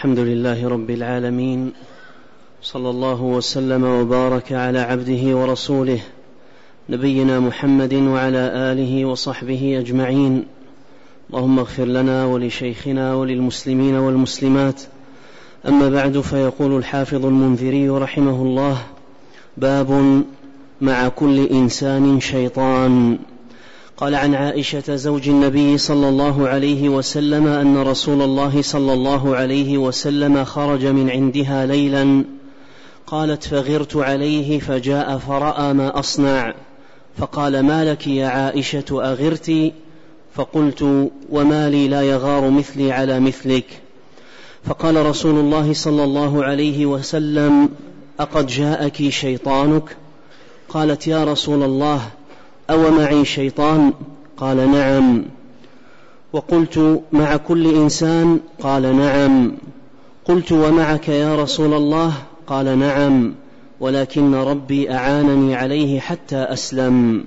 الحمد لله رب العالمين، صلى الله وسلم وبارك على عبده ورسوله نبينا محمد وعلى آله وصحبه أجمعين. اللهم اغفر لنا ولشيخنا وللمسلمين والمسلمات. أما بعد، فيقول الحافظ المنذري رحمه الله: باب مع كل إنسان شيطان. قال: عن عائشة زوج النبي صلى الله عليه وسلم أن رسول الله صلى الله عليه وسلم خرج من عندها ليلا، قالت: فغرت عليه فجاء فرأى ما أصنع، فقال: ما لك يا عائشة أغرت؟ فقلت: وما لي لا يغار مثلي على مثلك. فقال رسول الله صلى الله عليه وسلم: أقد جاءك شيطانك؟ قالت: يا رسول الله، أو معي شيطان؟ قال: نعم. وقلت: مع كل إنسان؟ قال: نعم. قلت: ومعك يا رسول الله؟ قال: نعم، ولكن ربي أعانني عليه حتى أسلم.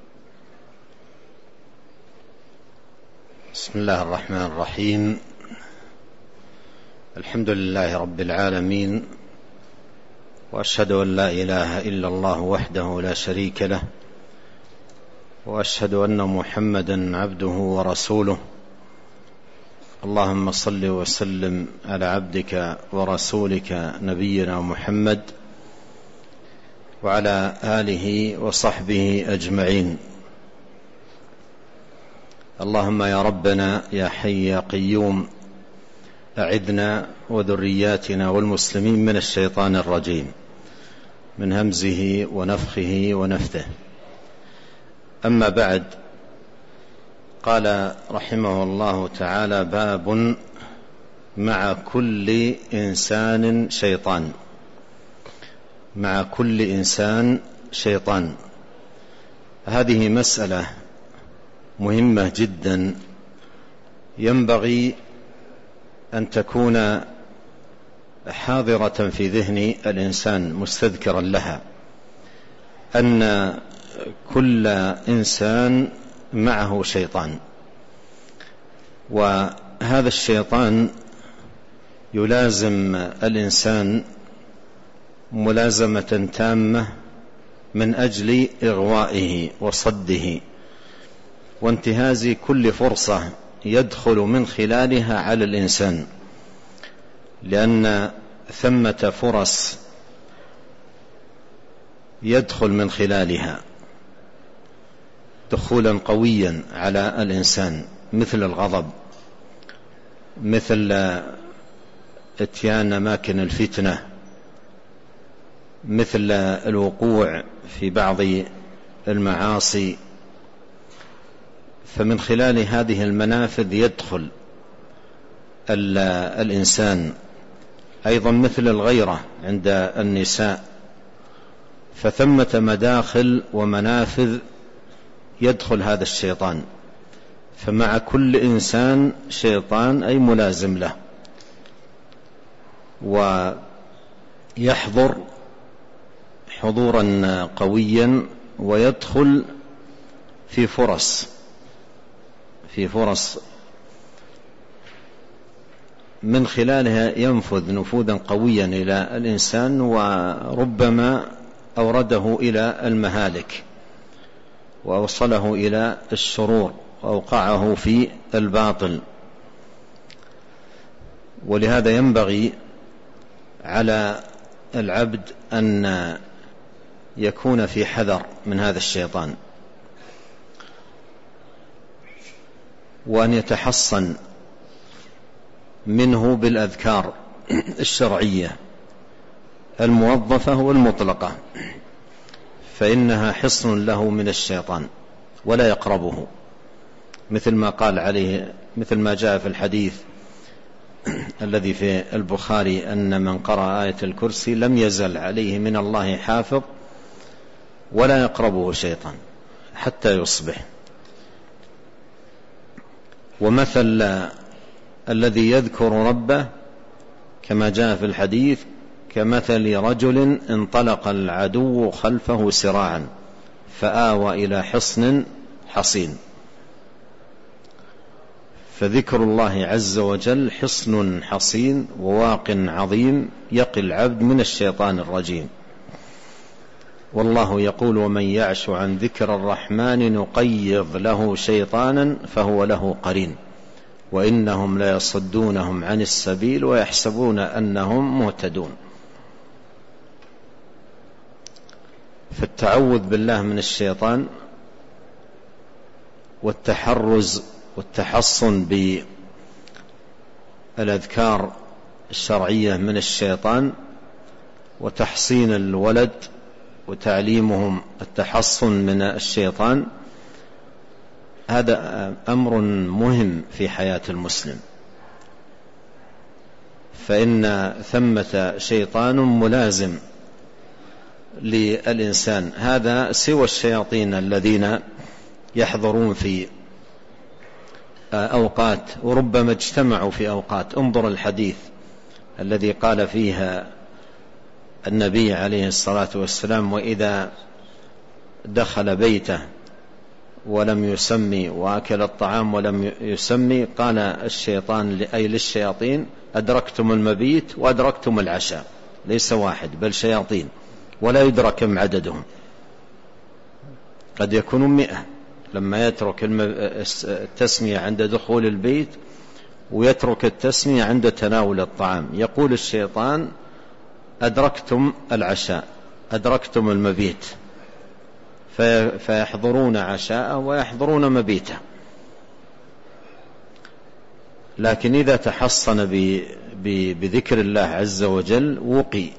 بسم الله الرحمن الرحيم. الحمد لله رب العالمين، وأشهد أن لا إله إلا الله وحده لا شريك له، وأشهد أن محمدا عبده ورسوله. اللهم صل وسلم على عبدك ورسولك نبينا محمد وعلى آله وصحبه أجمعين. اللهم يا ربنا يا حي يا قيوم، أعذنا وذرياتنا والمسلمين من الشيطان الرجيم، من همزه ونفخه ونفثه. أما بعد، قال رحمه الله تعالى: باب مع كل إنسان شيطان. مع كل إنسان شيطان، هذه مسألة مهمة جدا، ينبغي أن تكون حاضرة في ذهن الإنسان مستذكرا لها، أن كل إنسان معه شيطان، وهذا الشيطان يلازم الإنسان ملازمة تامة من أجل إغوائه وصده وانتهاز كل فرصة يدخل من خلالها على الإنسان، لأن ثمة فرص يدخل من خلالها دخولا قويا على الإنسان، مثل الغضب، مثل اتيان أماكن الفتنة، مثل الوقوع في بعض المعاصي. فمن خلال هذه المنافذ يدخل الإنسان. أيضا مثل الغيرة عند النساء، فثمة مداخل ومنافذ يدخل هذا الشيطان. فمع كل إنسان شيطان، أي ملازم له، ويحضر حضورا قويا، ويدخل في فرص من خلالها ينفذ نفوذا قويا إلى الإنسان، وربما أورده إلى المهالك وأوصله إلى الشرور وأوقعه في الباطل. ولهذا ينبغي على العبد أن يكون في حذر من هذا الشيطان، وأن يتحصن منه بالأذكار الشرعية الموظفة والمطلقة، فإنها حصن له من الشيطان ولا يقربه، مثل ما قال عليه، مثل ما جاء في الحديث الذي في البخاري أن من قرأ آية الكرسي لم يزل عليه من الله حافظ ولا يقربه شيطان حتى يصبح. ومثل الذي يذكر ربه كما جاء في الحديث كمثل رجل انطلق العدو خلفه سراعا فآوى إلى حصن حصين. فذكر الله عز وجل حصن حصين وواق عظيم يقي العبد من الشيطان الرجيم. والله يقول: ومن يعش عن ذكر الرحمن نقيض له شيطانا فهو له قرين وإنهم ليصدونهم عن السبيل ويحسبون أنهم مهتدون. فالتعوذ بالله من الشيطان والتحرز والتحصن بالأذكار الشرعية من الشيطان وتحصين الولد وتعليمهم التحصن من الشيطان، هذا أمر مهم في حياة المسلم، فإن ثمة شيطان ملازم للإنسان، هذا سوى الشياطين الذين يحضرون في أوقات وربما اجتمعوا في أوقات. انظر الحديث الذي قال فيها النبي عليه الصلاة والسلام: وإذا دخل بيته ولم يسمي وأكل الطعام ولم يسمي قال الشيطان أي للشياطين: أدركتم المبيت وأدركتم العشاء. ليس واحد بل شياطين، ولا يدرك كم عددهم، قد يكونوا 100 لما يترك التسمية عند دخول البيت ويترك التسمية عند تناول الطعام. يقول الشيطان: أدركتم العشاء، أدركتم المبيت، فيحضرون عشاءه ويحضرون مبيته. لكن إذا تحصن بذكر الله عز وجل وقي.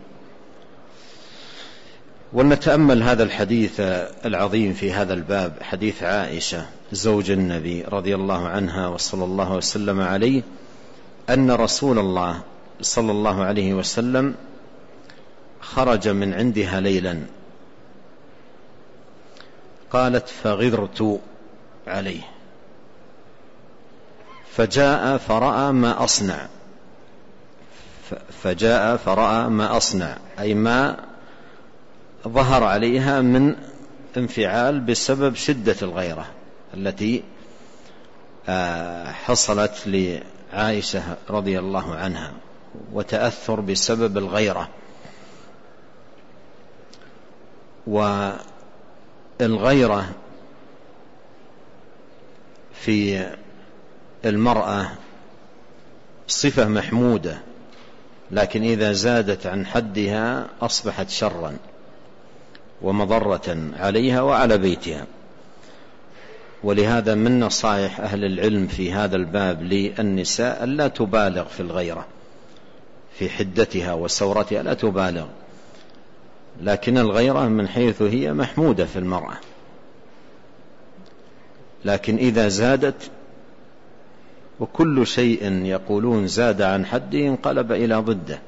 ولنتأمل هذا الحديث العظيم في هذا الباب، حديث عائشة زوج النبي رضي الله عنها وصلى الله وسلم عليه، أن رسول الله صلى الله عليه وسلم خرج من عندها ليلا، قالت: فغرت عليه فجاء فرأى ما أصنع. فجاء فرأى ما أصنع أي ما ظهر عليها من انفعال بسبب شدة الغيرة التي حصلت لعائشة رضي الله عنها، وتأثر بسبب الغيرة. والغيرة في المرأة صفة محمودة، لكن إذا زادت عن حدها أصبحت شرا ومضرة عليها وعلى بيتها. ولهذا من نصائح أهل العلم في هذا الباب للنساء ألا تبالغ في الغيرة، في حدتها وسورتها لا تبالغ، لكن الغيرة من حيث هي محمودة في المرأة، لكن إذا زادت، وكل شيء يقولون زاد عن حده انقلب إلى ضده.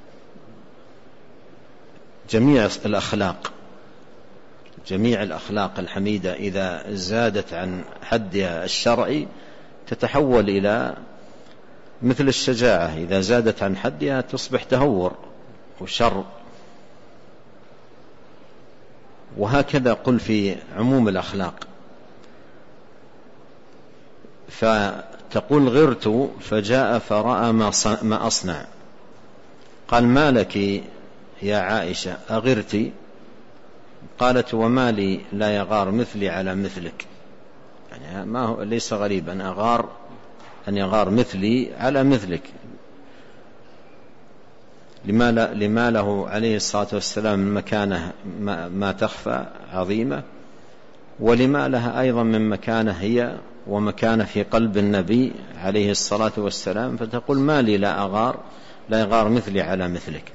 جميع الأخلاق الحميدة إذا زادت عن حدها الشرعي تتحول إلى مثل الشجاعة، إذا زادت عن حدها تصبح تهور وشر. وهكذا قل في عموم الأخلاق. فتقول: غرت فجاء فرأى ما أصنع. قال: ما لك يا عائشة أغرتي؟ قالت: وما لي لا يغار مثلي على مثلك. يعني ما هو ليس غريبا أن يغار مثلي على مثلك. لما له عليه الصلاة والسلام مكانة ما تخفى عظيمة، ولما لها أيضا من مكانة هي ومكانة في قلب النبي عليه الصلاة والسلام، فتقول: ما لي لا يغار مثلي على مثلك.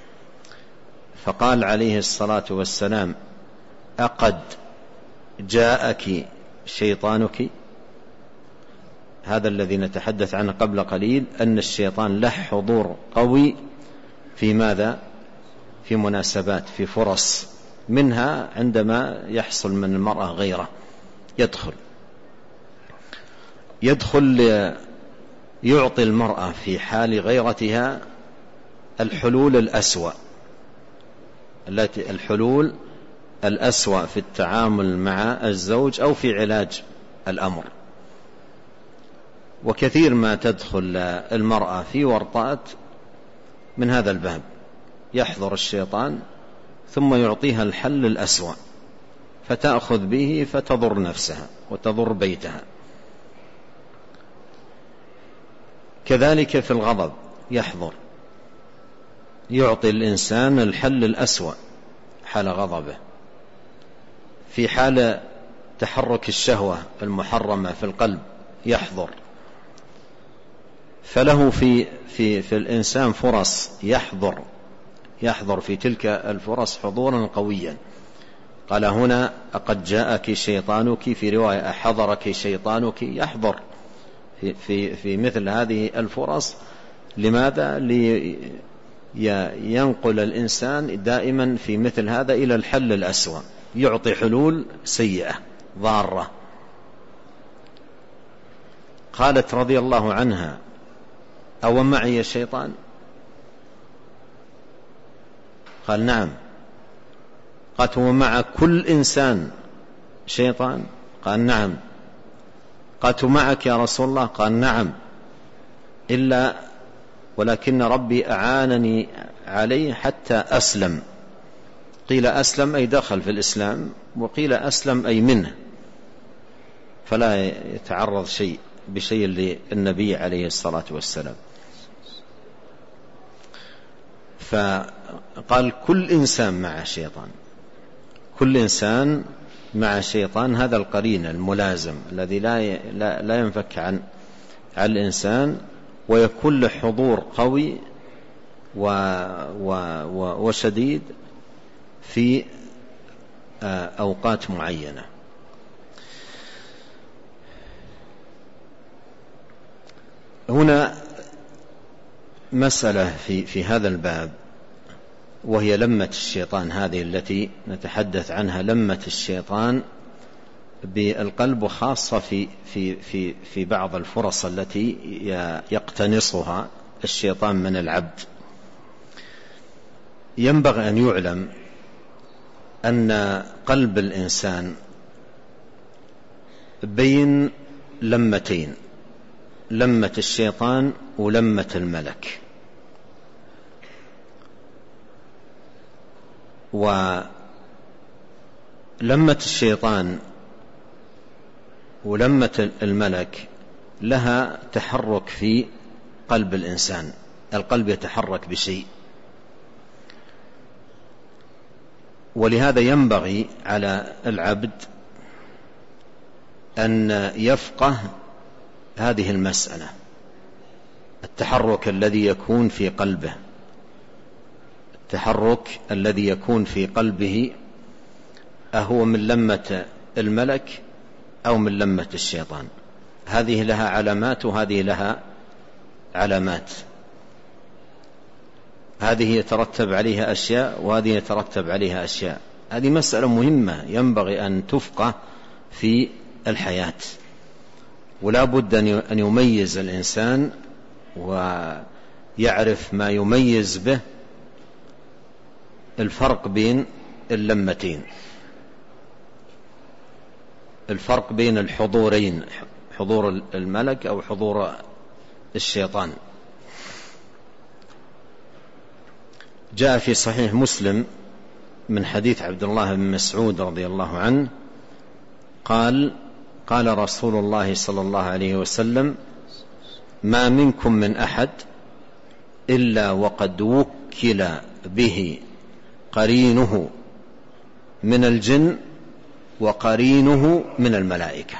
فقال عليه الصلاة والسلام: أقد جاءك شيطانك؟ هذا الذي نتحدث عنه قبل قليل، أن الشيطان له حضور قوي في ماذا؟ في مناسبات، في فرص، منها عندما يحصل من المرأة غيرة يدخل يعطي المرأة في حال غيرتها الحلول الأسوأ في التعامل مع الزوج أو في علاج الأمر. وكثير ما تدخل المرأة في ورطات من هذا الباب، يحضر الشيطان ثم يعطيها الحل الأسوأ فتأخذ به فتضر نفسها وتضر بيتها. كذلك في الغضب يحضر، يعطي الإنسان الحل الأسوأ حال غضبه. في حال تحرك الشهوة المحرمة في القلب يحضر، فله في الإنسان فرص يحضر في تلك الفرص حضورا قويا. قال هنا قد جاءك شيطانك، في رواية حضرك شيطانك، يحضر في مثل هذه الفرص. لماذا؟ لينقل الإنسان دائما في مثل هذا إلى الحل الأسوأ، يعطي حلول سيئة ضارة. قالت رضي الله عنها أو معي الشيطان؟ قال نعم. قالت ومع كل إنسان شيطان؟ قال نعم. قالت معك يا رسول الله؟ قال نعم، إلا ولكن ربي أعانني عليه حتى أسلم. قيل أسلم أي دخل في الإسلام، وقيل أسلم أي منه، فلا يتعرض بشيء للنبي عليه الصلاة والسلام. فقال كل إنسان مع شيطان، كل إنسان مع شيطان، هذا القرين الملازم الذي لا ينفك عن الإنسان، ويكون له حضور قوي وشديد في أوقات معينة. هنا مسألة في هذا الباب، وهي لمة الشيطان هذه التي نتحدث عنها، لمة الشيطان بالقلب، وخاصة في بعض الفرص التي يقتنصها الشيطان من العبد. ينبغي أن يعلم أن قلب الإنسان بين لمتين، لمة الشيطان ولمة الملك. ولمة الشيطان ولمة الملك لها تحرك في قلب الإنسان، القلب يتحرك بشيء، ولهذا ينبغي على العبد أن يفقه هذه المسألة، التحرك الذي يكون في قلبه، التحرك الذي يكون في قلبه أهو من لمة الملك أو من لمة الشيطان. هذه لها علامات وهذه لها علامات، هذه يترتب عليها أشياء وهذه يترتب عليها أشياء. هذه مسألة مهمة ينبغي أن تفقه في الحياة، ولا بد أن يميز الإنسان ويعرف ما يميز به الفرق بين اللمتين، الفرق بين الحضورين، حضور الملك أو حضور الشيطان. جاء في صحيح مسلم من حديث عبد الله بن مسعود رضي الله عنه قال رسول الله صلى الله عليه وسلم: ما منكم من أحد إلا وقد وكل به قرينه من الجن وقرينه من الملائكة.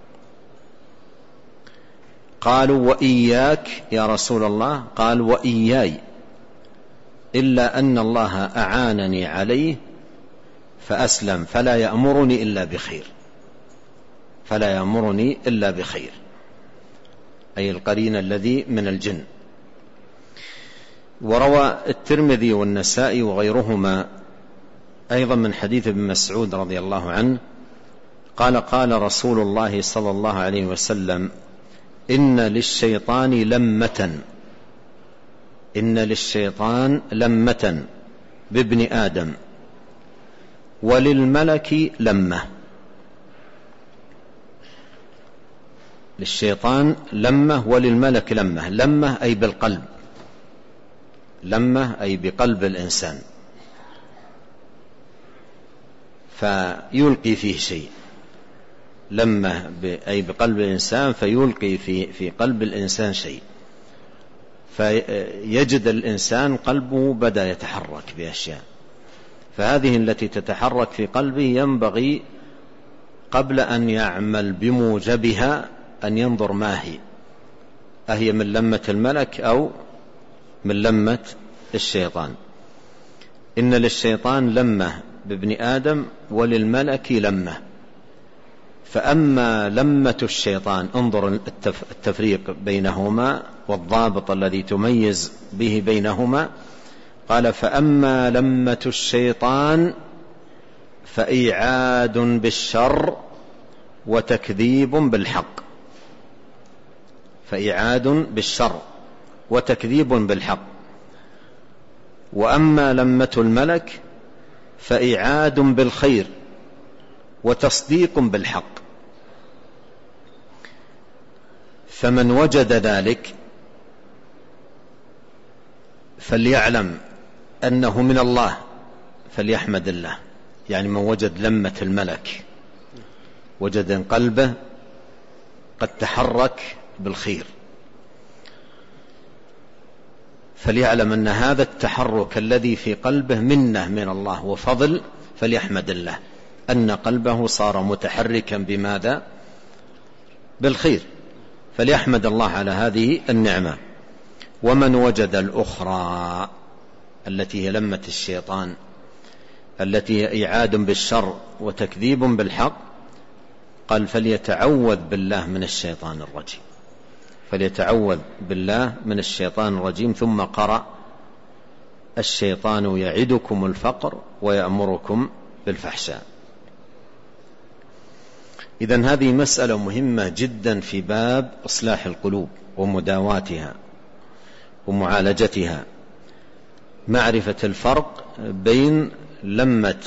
قالوا: وإياك يا رسول الله؟ قال: وإياي، إلا أن الله أعانني عليه فأسلم فلا يأمرني إلا بخير، فلا يأمرني إلا بخير، أي القرين الذي من الجن. وروى الترمذي والنسائي وغيرهما أيضا من حديث ابن مسعود رضي الله عنه قال رسول الله صلى الله عليه وسلم: إن للشيطان لمة بابن آدم وللملك لمة. للشيطان لمة وللملك لمة. لمة أي بالقلب، لمة أي بقلب الإنسان، فيلقي فيه شيء. لمة أي بقلب الإنسان فيلقي في قلب الإنسان شيء، فيجد الإنسان قلبه بدأ يتحرك بأشياء. فهذه التي تتحرك في قلبه ينبغي قبل أن يعمل بموجبها أن ينظر ما هي، أهي من لمة الملك أو من لمة الشيطان. إن للشيطان لمة بابن آدم وللملك لمة. فأما لمة الشيطان، انظر التفريق بينهما والضابط الذي تميز به بينهما. قال: فأما لمة الشيطان فإيعاد بالشر وتكذيب بالحق. فإيعاد بالشر وتكذيب بالحق. وأما لمة الملك فإيعاد بالخير وتصديق بالحق. فمن وجد ذلك فليعلم أنه من الله فليحمد الله. يعني من وجد لمة الملك، وجد أن قلبه قد تحرك بالخير، فليعلم أن هذا التحرك الذي في قلبه منة من الله وفضل، فليحمد الله أن قلبه صار متحركا بماذا؟ بالخير، فليحمد الله على هذه النعمة. ومن وجد الأخرى التي هي لمة الشيطان، التي هي إيعاد بالشر وتكذيب بالحق، قال: فليتعوذ بالله من الشيطان الرجيم. فليتعوذ بالله من الشيطان الرجيم. ثم قرأ: الشيطان يعدكم الفقر ويأمركم بالفحشاء. إذن هذه مسألة مهمة جدا في باب إصلاح القلوب ومداواتها ومعالجتها، معرفة الفرق بين لمة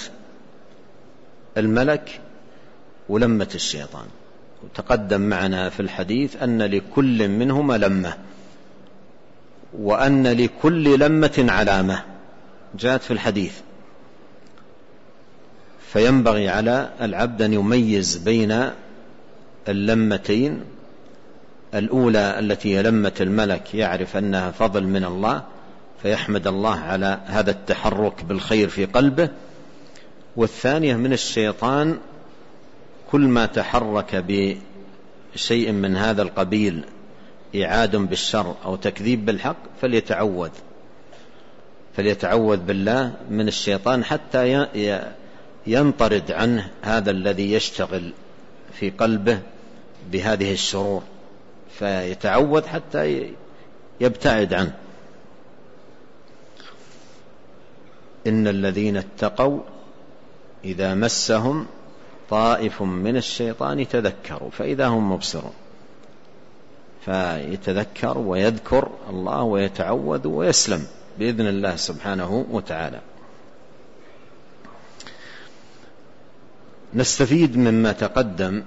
الملك ولمة الشيطان. وتقدم معنا في الحديث أن لكل منهما لمة، وأن لكل لمة علامة، جاءت في الحديث. فينبغي على العبد أن يميز بين اللمتين. الأولى التي هي لمة الملك يعرف أنها فضل من الله فيحمد الله على هذا التحرك بالخير في قلبه. والثانية من الشيطان، كل ما تحرك بشيء من هذا القبيل، إيعاد بالشر أو تكذيب بالحق، فليتعوذ بالله من الشيطان حتى ينطرد عنه هذا الذي يشتغل في قلبه بهذه الشرور، فيتعوذ حتى يبتعد عنه. إن الذين اتقوا إذا مسهم طائف من الشيطان تذكروا فإذا هم مبصرون. فيتذكر ويذكر الله ويتعوذ ويسلم بإذن الله سبحانه وتعالى. نستفيد مما تقدم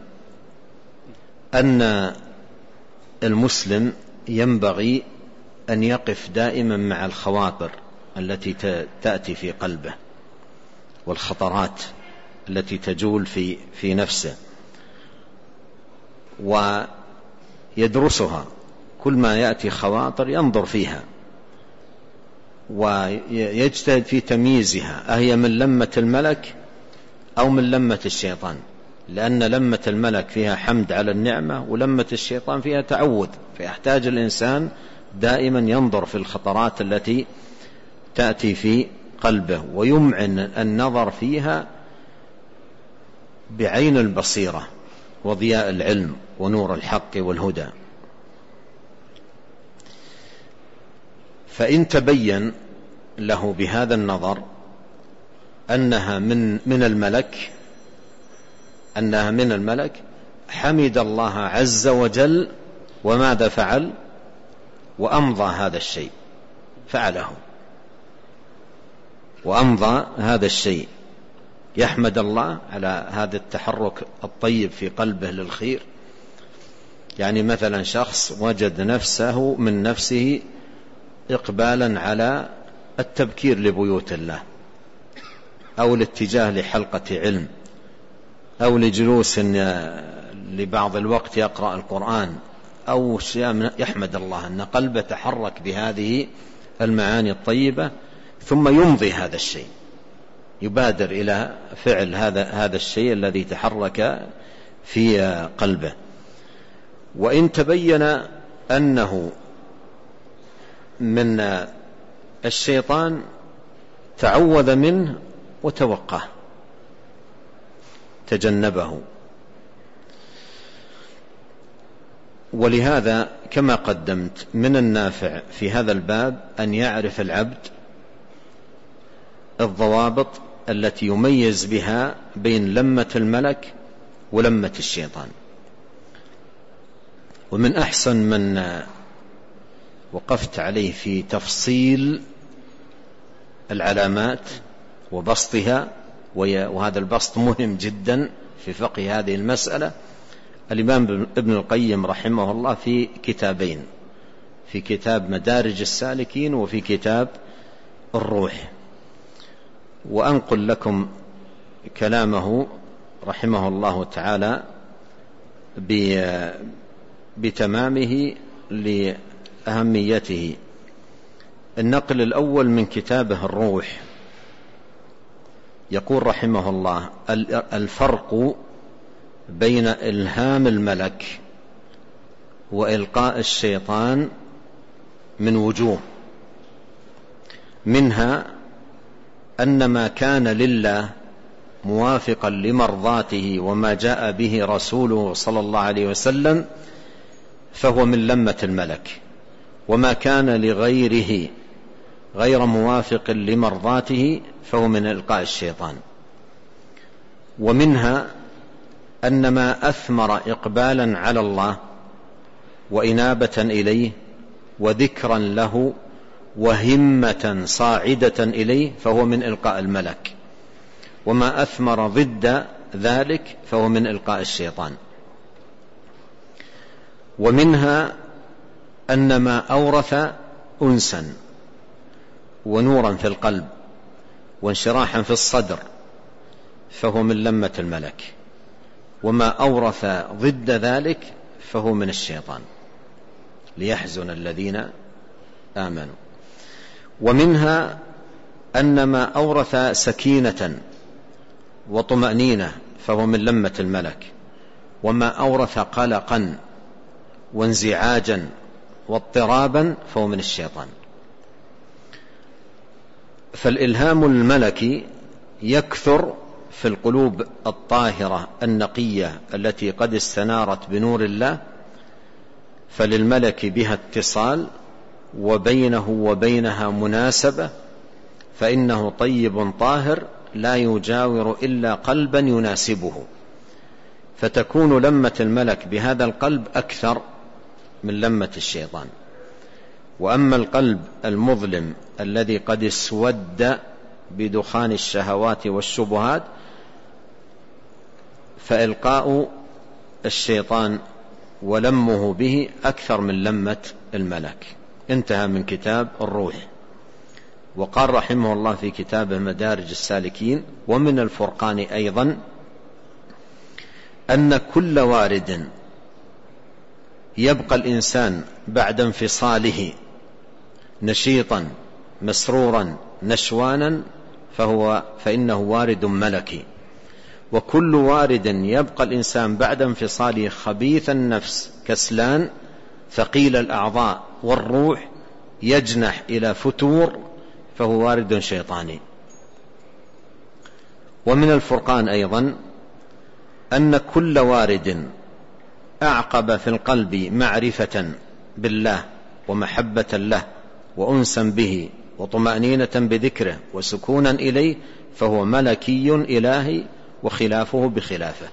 أن المسلم ينبغي أن يقف دائما مع الخواطر التي تأتي في قلبه والخطرات التي تجول في نفسه، ويدرسها. كل ما يأتي خواطر ينظر فيها ويجتهد في تمييزها، أهي من لمة الملك أو من لمة الشيطان، لأن لمة الملك فيها حمد على النعمة، ولمة الشيطان فيها تعوذ. فيحتاج الإنسان دائما ينظر في الخطرات التي تأتي في قلبه، ويمعن النظر فيها بعين البصيرة وضياء العلم ونور الحق والهدى. فإن تبين له بهذا النظر أنها من الملك، حمد الله عز وجل. وماذا فعل؟ وأمضى هذا الشيء، فعله وأمضى هذا الشيء، يحمد الله على هذا التحرك الطيب في قلبه للخير، يعني مثلا شخص وجد نفسه من نفسه إقبالا على التبكير لبيوت الله، أو الاتجاه لحلقة علم، أو لجلوس لبعض الوقت يقرأ القرآن، أو شيء، يحمد الله أن قلبه تحرك بهذه المعاني الطيبة، ثم يمضي هذا الشيء، يبادر إلى فعل هذا الشيء الذي تحرك في قلبه. وإن تبين أنه من الشيطان تعوذ منه وتوقاه، تجنبه. ولهذا كما قدمت من النافع في هذا الباب أن يعرف العبد الضوابط التي يميز بها بين لمة الملك ولمة الشيطان. ومن أحسن من وقفت عليه في تفصيل العلامات وبسطها، وهذا البسط مهم جدا في فقه هذه المسألة، الإمام ابن القيم رحمه الله في كتابين، في كتاب مدارج السالكين وفي كتاب الروح. وأنقل لكم كلامه رحمه الله تعالى بتمامه لأهميته. النقل الأول من كتابه الروح، يقول رحمه الله: الفرق بين إلهام الملك وإلقاء الشيطان من وجوه، منها أن ما كان لله موافقا لمرضاته وما جاء به رسوله صلى الله عليه وسلم فهو من لمة الملك، وما كان لغيره غير موافق لمرضاته فهو من إلقاء الشيطان. ومنها أن ما أثمر إقبالا على الله وإنابة إليه وذكرا له وهمة صاعدة إليه فهو من إلقاء الملك، وما أثمر ضد ذلك فهو من إلقاء الشيطان. ومنها أن ما أورث أنسا ونورا في القلب وانشراحا في الصدر فهو من لمة الملك، وما أورث ضد ذلك فهو من الشيطان ليحزن الذين آمنوا. ومنها أن ما أورث سكينة وطمأنينة فهو من لمة الملك، وما أورث قلقا وانزعاجا واضطرابا فهو من الشيطان. فالإلهام الملكي يكثر في القلوب الطاهرة النقية التي قد استنارت بنور الله، فللملك بها اتصال وبينه وبينها مناسبة، فإنه طيب طاهر لا يجاور إلا قلبا يناسبه، فتكون لمة الملك بهذا القلب أكثر من لمة الشيطان. وأما القلب المظلم الذي قد اسود بدخان الشهوات والشبهات فإلقاء الشيطان ولمه به أكثر من لمة الملك. انتهى من كتاب الروح. وقال رحمه الله في كتاب مدارج السالكين: ومن الفرقان أيضا أن كل وارد يبقى الإنسان بعد انفصاله نشيطا مسرورا نشوانا فإنه وارد ملكي، وكل وارد يبقى الإنسان بعد انفصاله خبيث النفس كسلان ثقيل الأعضاء والروح يجنح إلى فتور فهو وارد شيطاني. ومن الفرقان أيضا أن كل وارد أعقب في القلب معرفة بالله ومحبة له وأنسا به وطمأنينة بذكره وسكونا إليه فهو ملكي إلهي، وخلافه بخلافه.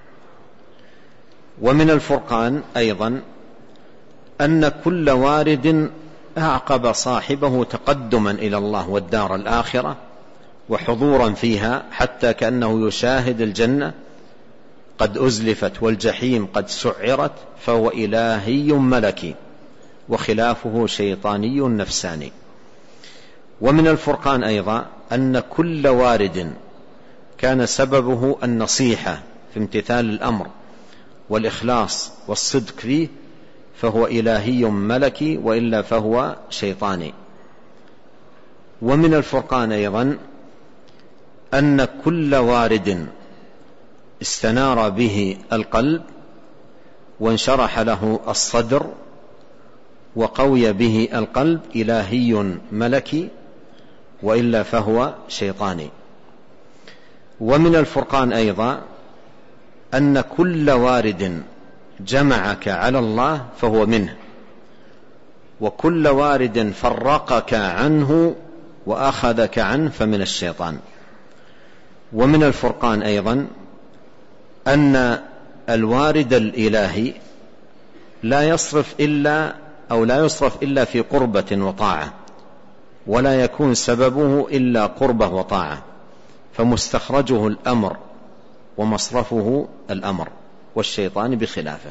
ومن الفرقان أيضا أن كل وارد أعقب صاحبه تقدما إلى الله والدار الآخرة وحضورا فيها حتى كأنه يشاهد الجنة قد أزلفت والجحيم قد سعرت فهو إلهي ملكي، وخلافه شيطاني نفساني. ومن الفرقان أيضا أن كل وارد كان سببه النصيحة في امتثال الأمر والإخلاص والصدق فيه فهو إلهي ملكي، وإلا فهو شيطاني. ومن الفرقان أيضا أن كل وارد استنار به القلب وانشرح له الصدر وقوي به القلب إلهي ملكي، وإلا فهو شيطاني. ومن الفرقان أيضا أن كل وارد جمعك على الله فهو منه، وكل وارد فرقك عنه وأخذك عنه فمن الشيطان. ومن الفرقان أيضا أن الوارد الإلهي لا يصرف إلا في قربة وطاعة، ولا يكون سببه إلا قربة وطاعة، فمستخرجه الأمر ومصرفه الأمر، والشيطان بخلافه.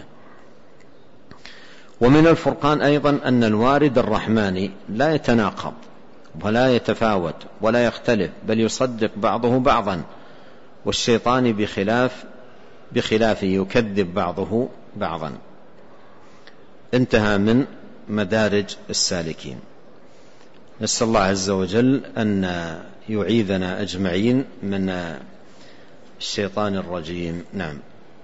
ومن الفرقان أيضا أن الوارد الرحماني لا يتناقض ولا يتفاوت ولا يختلف، بل يصدق بعضه بعضا، والشيطان بخلافه يكذب بعضه بعضا. انتهى من مدارج السالكين. نسأل الله عز وجل أن يعيذنا أجمعين من الشيطان الرجيم. نعم.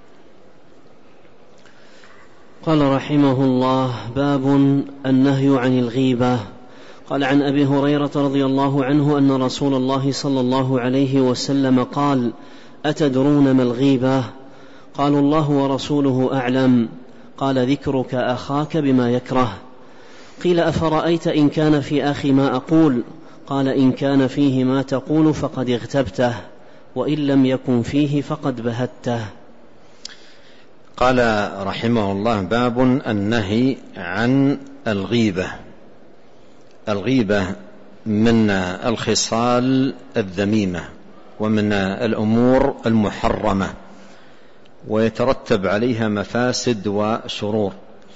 قال رحمه الله: باب النهي عن الغيبة. قال: عن أبي هريرة رضي الله عنه أن رسول الله صلى الله عليه وسلم قال: أتدرون ما الغيبة؟ قالوا: الله ورسوله أعلم. قال: ذكرك أخاك بما يكره. قيل: أفرأيت إن كان في أخي ما أقول؟ قال: إن كان فيه ما تقول فقد اغتبته، وإن لم يكن فيه فقد بهته. قال رحمه الله: باب النهي عن الغيبة. الغيبة من الخصال الذميمة ومن الأمور المحرمة، ويترتب عليها مفاسد وشرور.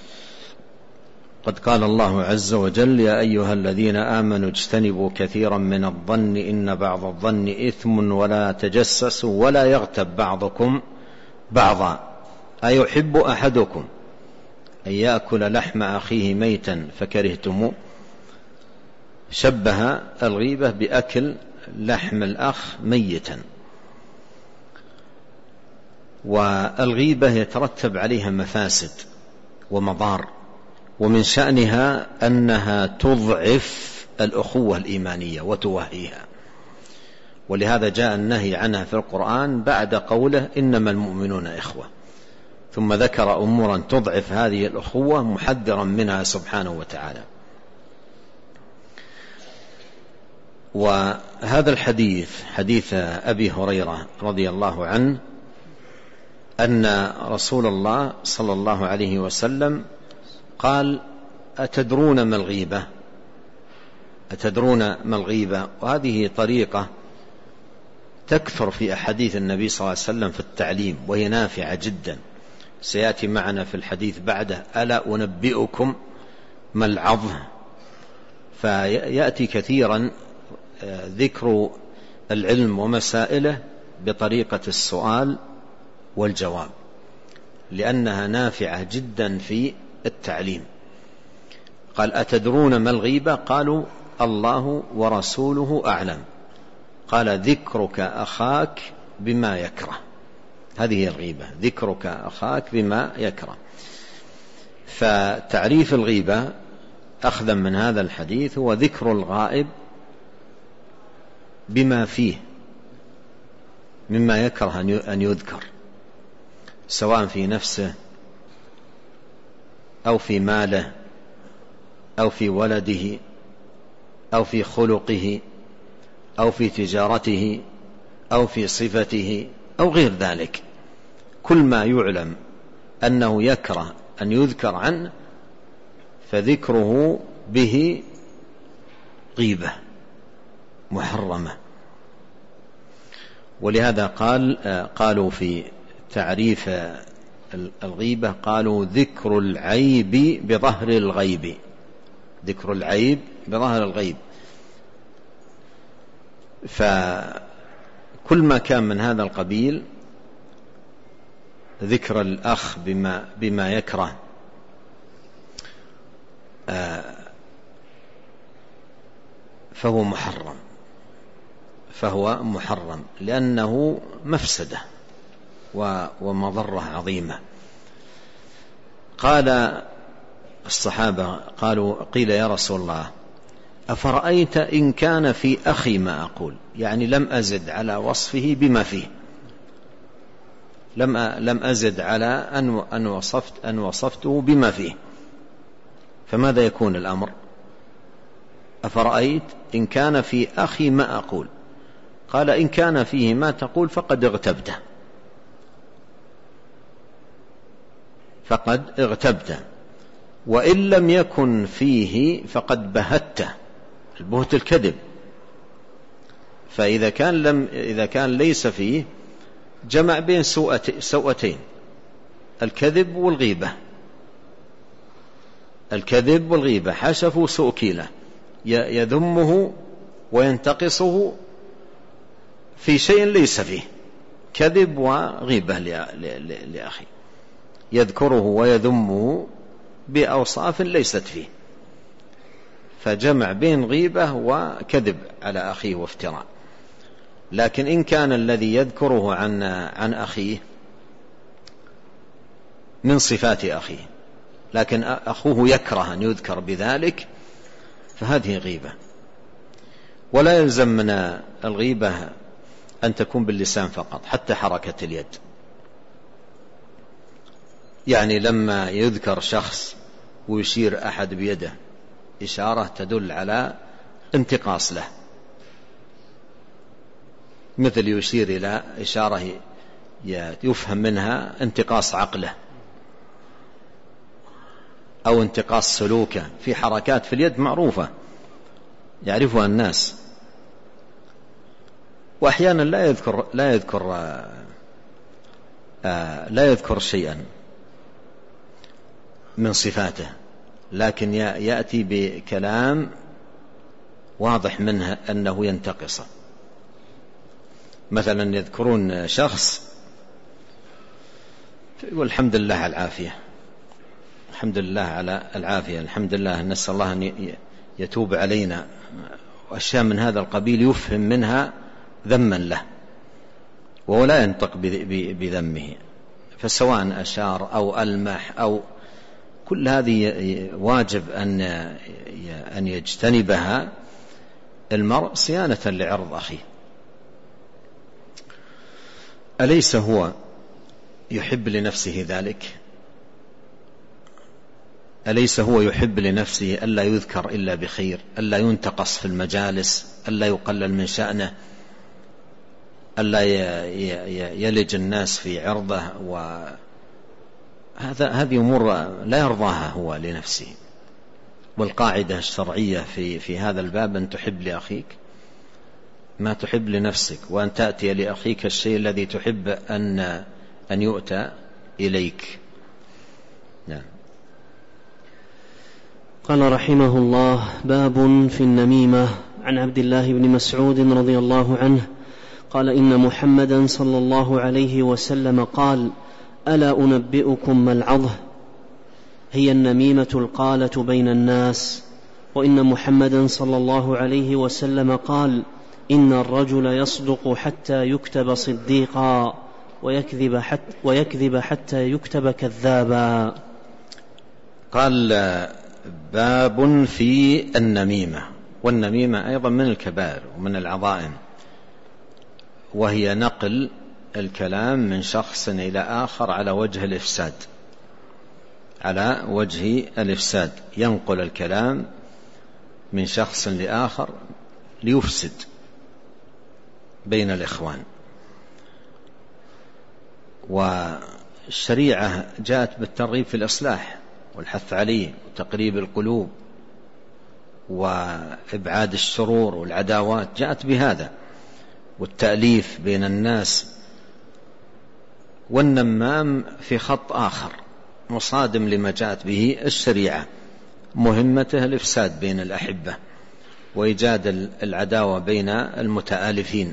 قد قال الله عز وجل: يا أيها الذين آمنوا اجتنبوا كثيرا من الظن إن بعض الظن إثم ولا تجسسوا ولا يغتب بعضكم بعضا أيحب أحدكم أن يأكل لحم أخيه ميتا فكرهتموه. شبه الغيبة بأكل لحم الأخ ميتا. والغيبة يترتب عليها مفاسد ومضار، ومن شأنها أنها تضعف الأخوة الإيمانية وتوهيها، ولهذا جاء النهي عنها في القرآن بعد قوله: إنما المؤمنون إخوة، ثم ذكر أمورا تضعف هذه الأخوة محذرا منها سبحانه وتعالى. وهذا الحديث حديث أبي هريرة رضي الله عنه أن رسول الله صلى الله عليه وسلم قال: أتدرون ما الغيبة؟ أتدرون ما الغيبة؟ وهذه طريقة تكثر في أحاديث النبي صلى الله عليه وسلم في التعليم، وهي نافعة جدا. سيأتي معنا في الحديث بعده: ألا أنبئكم ما العظم؟ فيأتي كثيرا ذكر العلم ومسائله بطريقة السؤال والجواب، لأنها نافعة جدا في التعليم. قال: أتدرون ما الغيبة؟ قالوا: الله ورسوله أعلم. قال: ذكرك أخاك بما يكره. هذه هي الغيبة، ذكرك أخاك بما يكره. فتعريف الغيبة أخذا من هذا الحديث هو ذكر الغائب بما فيه مما يكره أن يذكر، سواء في نفسه أو في ماله أو في ولده أو في خلقه أو في تجارته أو في صفته أو غير ذلك. كل ما يعلم أنه يكره أن يذكر عنه فذكره به غيبة محرمة. ولهذا قالوا في تعريف الغيبة قالوا ذكر العيب بظهر الغيب، ذكر العيب بظهر الغيب. فكل ما كان من هذا القبيل، ذكر الأخ بما يكره، فهو محرم لأنه مفسدة ومضرة عظيمة. قال الصحابة قيل يا رسول الله أفرأيت إن كان في أخي ما أقول، يعني لم أزد على وصفه بما فيه، لم أزد على أن وصفته بما فيه، فماذا يكون الأمر؟ أفرأيت إن كان في أخي ما أقول، قال إن كان فيه ما تقول فقد اغتبته، وإن لم يكن فيه فقد بهته، البهت الكذب. فإذا كان ليس فيه جمع بين سوءتين، الكذب والغيبة، حشفوا سوء كيله، يذمه وينتقصه في شيء ليس فيه، كذب وغيبة لأخي، يذكره ويذمه بأوصاف ليست فيه، فجمع بين غيبة وكذب على أخيه وافتراء. لكن إن كان الذي يذكره عن أخيه من صفات أخيه، لكن أخوه يكره أن يذكر بذلك، فهذه غيبة. ولا يلزم من الغيبة أن تكون باللسان فقط، حتى حركة اليد، يعني لما يذكر شخص ويشير أحد بيده إشارة تدل على انتقاص له، مثل يشير إلى إشارة يفهم منها انتقاص عقله أو انتقاص سلوكه، في حركات في اليد معروفة يعرفها الناس، وأحيانا لا يذكر شيئا من صفاته، لكن يأتي بكلام واضح منه أنه ينتقص. مثلا يذكرون شخص يقول الحمد لله على العافية، الحمد لله على العافية، الحمد لله، نسأل الله أن يتوب علينا، وأشياء من هذا القبيل يفهم منها ذما له، وهو لا ينطق بذمه. فسواء أشار أو ألمح أو كل هذه واجب أن يجتنبها المرء صيانة لعرض أخيه. أليس هو يحب لنفسه ذلك؟ أليس هو يحب لنفسه ألا يذكر إلا بخير، ألا ينتقص في المجالس، ألا يقلل من شأنه، ألا يلج الناس في عرضه، هذه أمور لا يرضاها هو لنفسه. والقاعدة الشرعية في هذا الباب أن تحب لأخيك ما تحب لنفسك، وأن تأتي لأخيك الشيء الذي تحب أن يؤتى إليك. نعم. قال رحمه الله: باب في النميمة. عن عبد الله بن مسعود رضي الله عنه قال: إن محمدا صلى الله عليه وسلم قال: ألا أنبئكم ما العظه؟ هي النميمة القالة بين الناس. وإن محمدا صلى الله عليه وسلم قال: إن الرجل يصدق حتى يكتب صديقا ويكذب حتى يكتب كذابا. قال: باب في النميمة. والنميمة أيضا من الكبائر ومن العظائم، وهي نقل الكلام من شخص إلى آخر على وجه الإفساد، ينقل الكلام من شخص لآخر ليفسد بين الإخوان. والشريعة جاءت بالترغيب في الإصلاح والحث عليه وتقريب القلوب وإبعاد الشرور والعداوات، جاءت بهذا، والتأليف بين الناس. والنمام في خط آخر مصادم لما جاءت به الشريعة، مهمته الإفساد بين الأحبة وإيجاد العداوة بين المتآلفين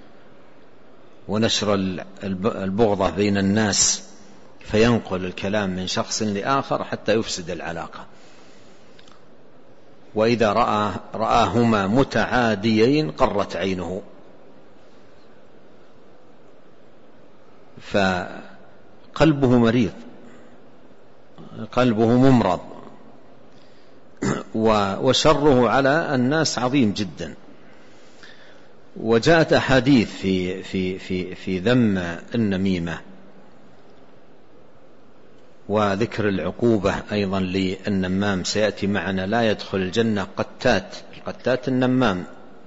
ونشر البغضة بين الناس، فينقل الكلام من شخص لآخر حتى يفسد العلاقة. وإذا رآهما متعاديين قرت عينه، فقلبه مريض، قلبه ممرض، وشره على الناس عظيم جدا. وجاءت أحاديث في ذم النميمة وذكر العقوبة أيضا للنمام. سيأتي معنا لا يدخل الجنة القتات النمام.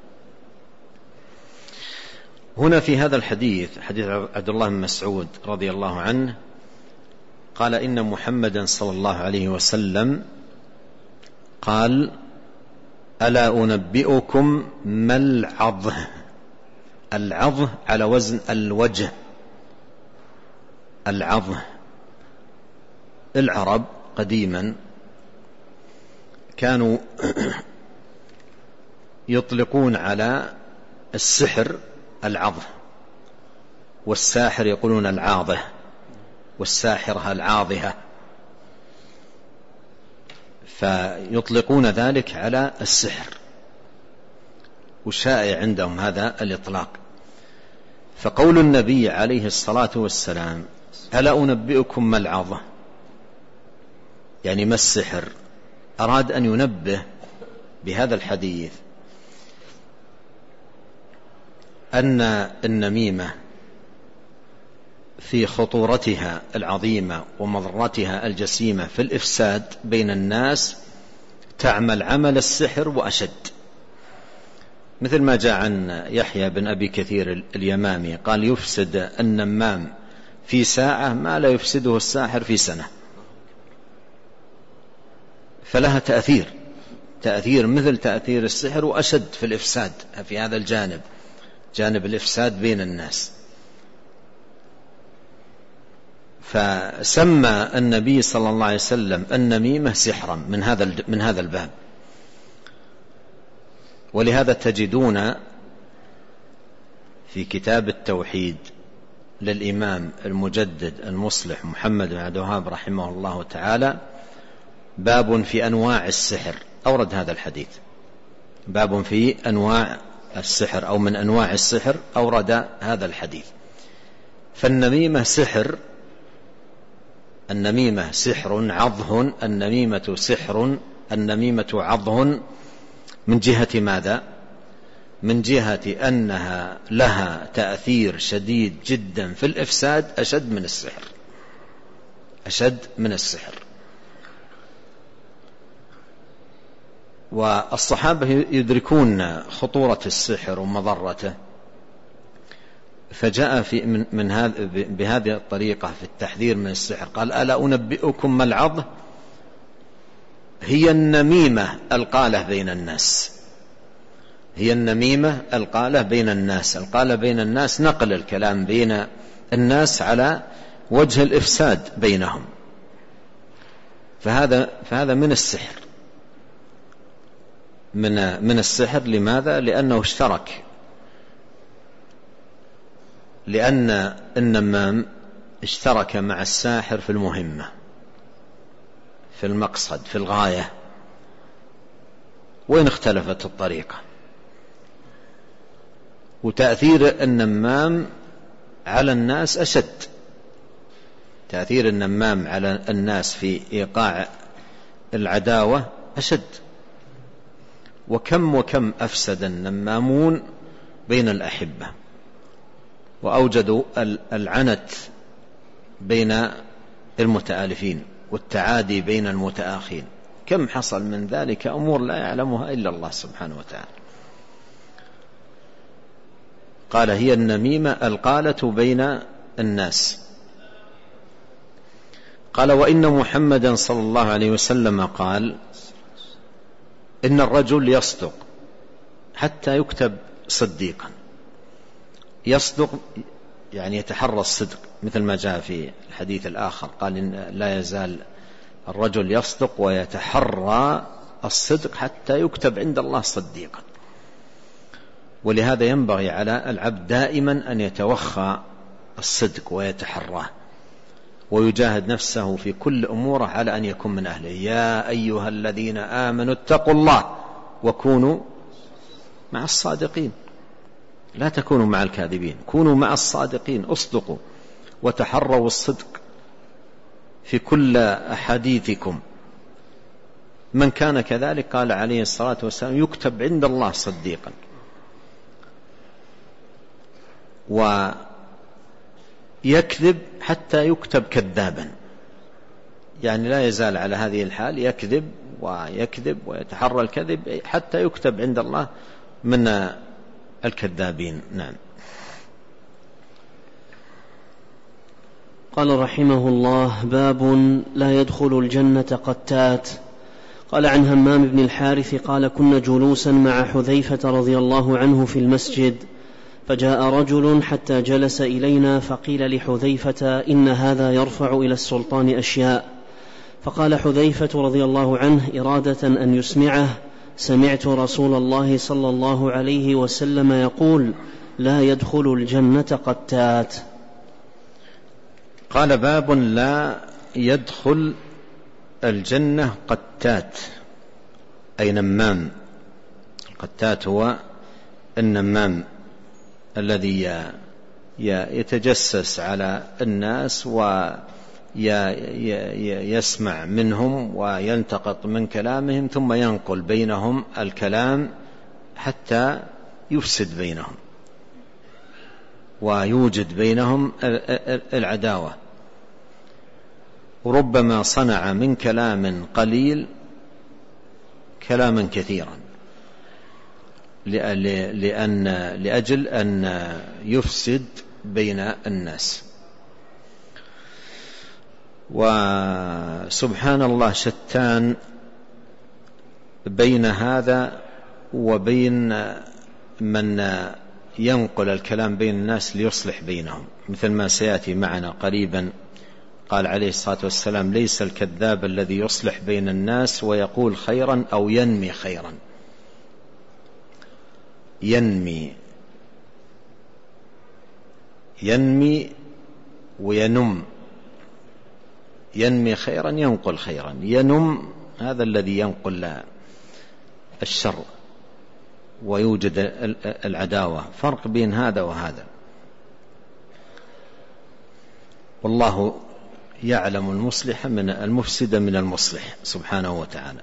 هنا في هذا الحديث، حديث عبد الله بن مسعود رضي الله عنه، قال إن محمدا صلى الله عليه وسلم قال: ألا أنبئكم ما العظه؟ العظه على وزن الوجه. العظه العرب قديما كانوا يطلقون على السحر العظه، والساحر يقولون العاظه، والساحرة العاظهة، فيطلقون ذلك على السحر، وشائع عندهم هذا الإطلاق. فقول النبي عليه الصلاة والسلام: ألا أنبئكم ما العظة؟ يعني ما السحر؟ أراد أن ينبه بهذا الحديث أن النميمة في خطورتها العظيمة ومضرتها الجسيمة في الإفساد بين الناس تعمل عمل السحر وأشد، مثل ما جاء عن يحيى بن أبي كثير اليمامي قال: يفسد النمام في ساعة ما لا يفسده الساحر في سنة. فلها تأثير مثل تأثير السحر وأشد في الإفساد في هذا الجانب، جانب الإفساد بين الناس. فسمى النبي صلى الله عليه وسلم النميمة سحرا من هذا الباب. ولهذا تجدون في كتاب التوحيد للإمام المجدد المصلح محمد بن عبد الوهاب رحمه الله تعالى باب في أنواع السحر، أورد هذا الحديث. باب في أنواع السحر أو من أنواع السحر، أورد هذا الحديث. فالنميمة سحر، النميمة سحر عضه، النميمة سحر، النميمة عضه. من جهة ماذا؟ من جهة أنها لها تأثير شديد جدا في الإفساد، أشد من السحر. والصحابة يدركون خطورة السحر ومضرته، فجاء بهذه الطريقة في التحذير من السحر. قال: ألا أنبئكم ما العظ؟ هي النميمة القالة بين الناس، هي النميمة القالة بين الناس. القالة بين الناس نقل الكلام بين الناس على وجه الإفساد بينهم، فهذا من السحر، من السحر. لماذا؟ لأنه اشترك، لأن النمام اشترك مع الساحر في المهمة، في المقصد، في الغاية، وإن اختلفت الطريقة. وتأثير النمام على الناس أشد، تأثير النمام على الناس في إيقاع العداوة أشد. وكم أفسد النمامون بين الأحبة، وأوجدوا العنت بين المتآلفين والتعادي بين المتآخين. كم حصل من ذلك أمور لا يعلمها إلا الله سبحانه وتعالى. قال: هي النميمة القالة بين الناس. قال: وإن محمدا صلى الله عليه وسلم قال: إن الرجل يصدق حتى يكتب صديقا. يصدق يعني يتحرى الصدق، مثل ما جاء في الحديث الآخر قال إن لا يزال الرجل يصدق ويتحرى الصدق حتى يكتب عند الله صديقا. ولهذا ينبغي على العبد دائما أن يتوخى الصدق ويتحراه ويجاهد نفسه في كل أموره على أن يكون من أهله. يا أيها الذين آمنوا اتقوا الله وكونوا مع الصادقين، لا تكونوا مع الكاذبين، كونوا مع الصادقين، اصدقوا وتحروا الصدق في كل أحاديثكم. من كان كذلك قال عليه الصلاة والسلام يكتب عند الله صديقا. ويكذب حتى يكتب كذابا، يعني لا يزال على هذه الحال يكذب ويكذب ويتحرى الكذب حتى يكتب عند الله من الكذابين. نعم. قال رحمه الله: باب لا يدخل الجنة قتات. قال عن همام بن الحارث قال: كنا جلوسا مع حذيفة رضي الله عنه في المسجد، فجاء رجل حتى جلس إلينا، فقيل لحذيفة: إن هذا يرفع إلى السلطان أشياء. فقال حذيفة رضي الله عنه إرادة أن يسمعه: سمعت رسول الله صلى الله عليه وسلم يقول: لا يدخل الجنة قتات. قال: باب لا يدخل الجنة قتات، أي نمام. القتات هو النمام الذي يتجسس على الناس ويسمع منهم ويلتقط من كلامهم ثم ينقل بينهم الكلام حتى يفسد بينهم ويوجد بينهم العداوة. وربما صنع من كلام قليل كلاما كثيرا لأجل أن يفسد بين الناس. وسبحان الله شتان بين هذا وبين من ينقل الكلام بين الناس ليصلح بينهم، مثل ما سيأتي معنا قريبا. قال عليه الصلاة والسلام: ليس الكذاب الذي يصلح بين الناس ويقول خيرا أو ينمي خيرا. ينمي وينم. ينمي خيرا ينقل خيرا، ينم هذا الذي ينقل الشر ويوجد العداوة. فرق بين هذا وهذا. والله يعلم المصلح من المفسد من المصلح سبحانه وتعالى.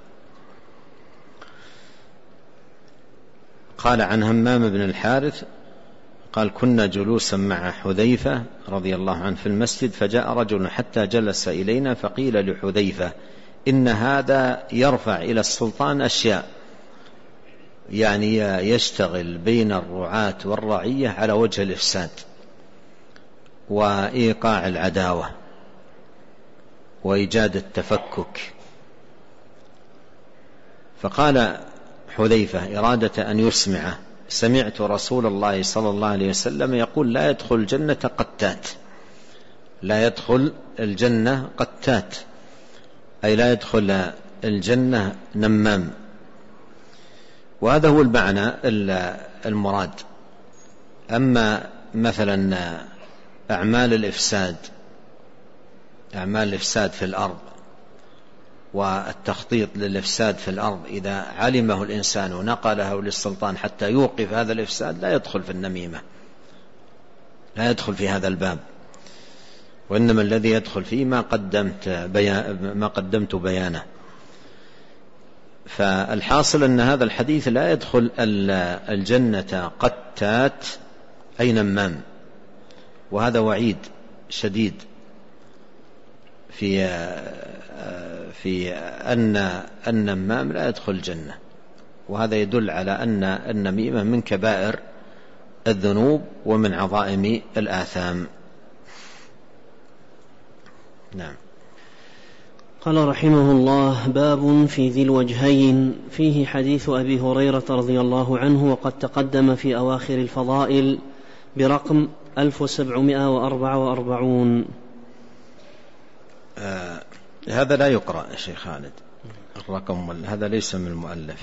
قال عن همام بن الحارث قال: كنا جلوسا مع حذيفة رضي الله عنه في المسجد، فجاء رجل حتى جلس إلينا، فقيل لحذيفة: إن هذا يرفع إلى السلطان أشياء، يعني يشتغل بين الرعاة والرعية على وجه الإفساد وإيقاع العداوة وإيجاد التفكك. فقال حذيفة إرادة أن يسمعه: سمعت رسول الله صلى الله عليه وسلم يقول: لا يدخل الجنة قتات. لا يدخل الجنة قتات، أي لا يدخل الجنة نمام. وهذا هو المعنى المراد. أما مثلا أعمال الإفساد في الأرض والتخطيط للإفساد في الأرض، إذا علمه الإنسان ونقله للسلطان حتى يوقف هذا الإفساد، لا يدخل في النميمة، لا يدخل في هذا الباب. وإنما الذي يدخل فيه ما قدمت بيانه. فالحاصل أن هذا الحديث: لا يدخل الجنة قتات، أي نمام. وهذا وعيد شديد في أن النمام لا يدخل الجنة. وهذا يدل على أن النميمة من كبائر الذنوب ومن عظائم الآثام. نعم. قال رحمه الله: باب في ذي الوجهين. فيه حديث أبي هريرة رضي الله عنه، وقد تقدم في أواخر الفضائل برقم 1744. هذا لا يقرأ يا شيخ خالد، الرقم هذا ليس من المؤلف.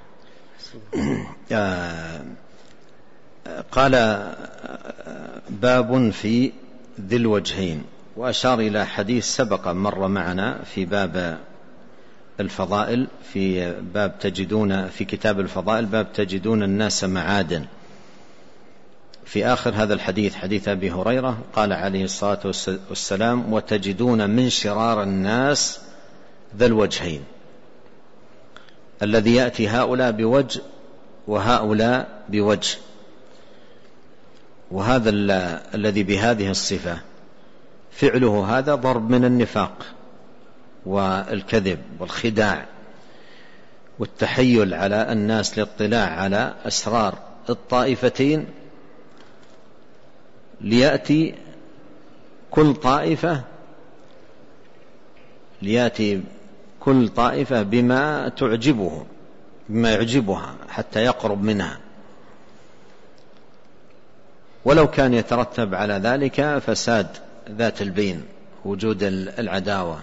قال باب في ذي الوجهين، وأشار إلى حديث سبق مر معنا في باب الفضائل، في باب تجدون في كتاب الفضائل باب تجدون الناس معادن. في آخر هذا الحديث حديث أبي هريرة قال عليه الصلاة والسلام: وتجدون من شرار الناس ذا الوجهين، الذي يأتي هؤلاء بوجه وهؤلاء بوجه. وهذا الذي بهذه الصفة فعله هذا ضرب من النفاق والكذب والخداع والتحيل على الناس للاطلاع على أسرار الطائفتين، ليأتي كل طائفة بما تعجبه، بما يعجبها حتى يقرب منها، ولو كان يترتب على ذلك فساد ذات البين، وجود العداوة.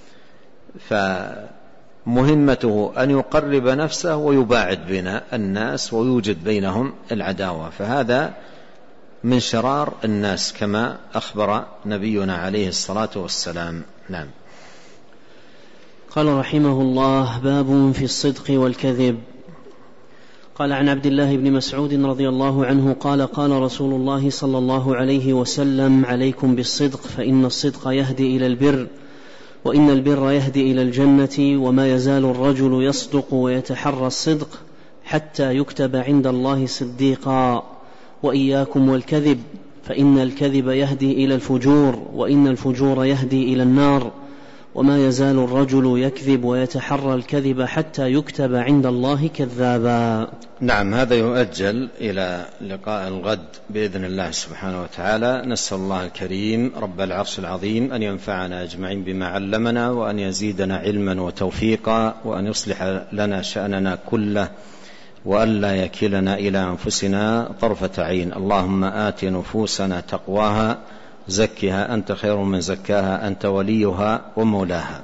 فمهمته أن يقرب نفسه ويباعد بين الناس ويوجد بينهم العداوة، فهذا من شرار الناس كما أخبر نبينا عليه الصلاة والسلام. نعم. قال رحمه الله: باب في الصدق والكذب. قال عن عبد الله بن مسعود رضي الله عنه قال: قال رسول الله صلى الله عليه وسلم: عليكم بالصدق، فإن الصدق يهدي إلى البر، وإن البر يهدي إلى الجنة، وما يزال الرجل يصدق ويتحرى الصدق حتى يكتب عند الله صديقا. وإياكم والكذب، فإن الكذب يهدي إلى الفجور، وإن الفجور يهدي إلى النار، وما يزال الرجل يكذب ويتحرى الكذب حتى يكتب عند الله كذابا. نعم، هذا يؤجل إلى لقاء الغد بإذن الله سبحانه وتعالى. نسأل الله الكريم رب العرش العظيم أن ينفعنا أجمعين بما علمنا، وأن يزيدنا علما وتوفيقا، وأن يصلح لنا شأننا كله، وأن لا يكلنا إلى أنفسنا طرفة عين. اللهم آت نفوسنا تقواها، زكها أنت خير من زكاها، أنت وليها ومولاها.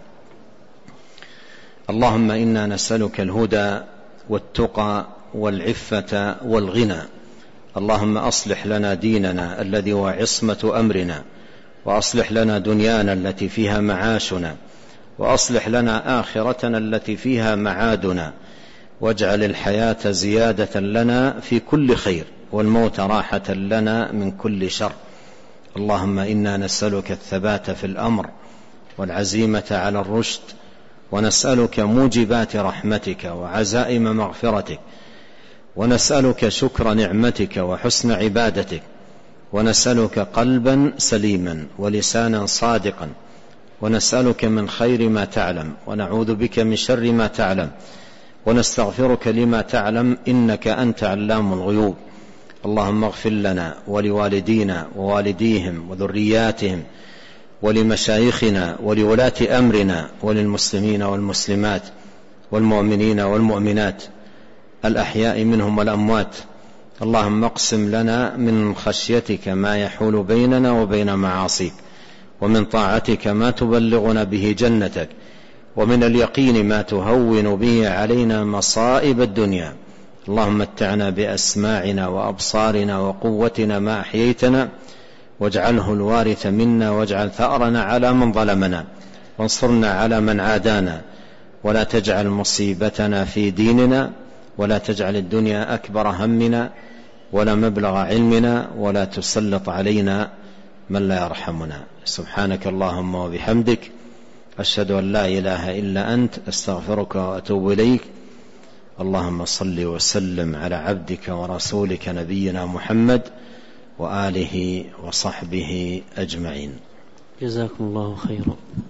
اللهم إنا نسألك الهدى والتقى والعفة والغنى. اللهم أصلح لنا ديننا الذي هو عصمة أمرنا، وأصلح لنا دنيانا التي فيها معاشنا، وأصلح لنا آخرتنا التي فيها معادنا، واجعل الحياة زيادة لنا في كل خير، والموت راحة لنا من كل شر. اللهم إنا نسألك الثبات في الأمر والعزيمة على الرشد، ونسألك موجبات رحمتك وعزائم مغفرتك، ونسألك شكر نعمتك وحسن عبادتك، ونسألك قلبا سليما ولسانا صادقا، ونسألك من خير ما تعلم، ونعوذ بك من شر ما تعلم، ونستغفرك لما تعلم، إنك أنت علام الغيوب. اللهم اغفر لنا ولوالدينا ووالديهم وذرياتهم، ولمشايخنا ولولاة أمرنا، وللمسلمين والمسلمات والمؤمنين والمؤمنات الأحياء منهم والأموات. اللهم اقسم لنا من خشيتك ما يحول بيننا وبين معاصيك، ومن طاعتك ما تبلغنا به جنتك، ومن اليقين ما تهون به علينا مصائب الدنيا. اللهم متعنا بأسماعنا وأبصارنا وقوتنا ما أحييتنا، واجعله الوارث منا، واجعل ثأرنا على من ظلمنا، وانصرنا على من عادانا، ولا تجعل مصيبتنا في ديننا، ولا تجعل الدنيا أكبر همنا ولا مبلغ علمنا، ولا تسلط علينا من لا يرحمنا. سبحانك اللهم وبحمدك، أشهد أن لا إله إلا أنت، أستغفرك وأتوب إليك. اللهم صل وسلم على عبدك ورسولك نبينا محمد وآله وصحبه أجمعين. جزاكم الله خيرا.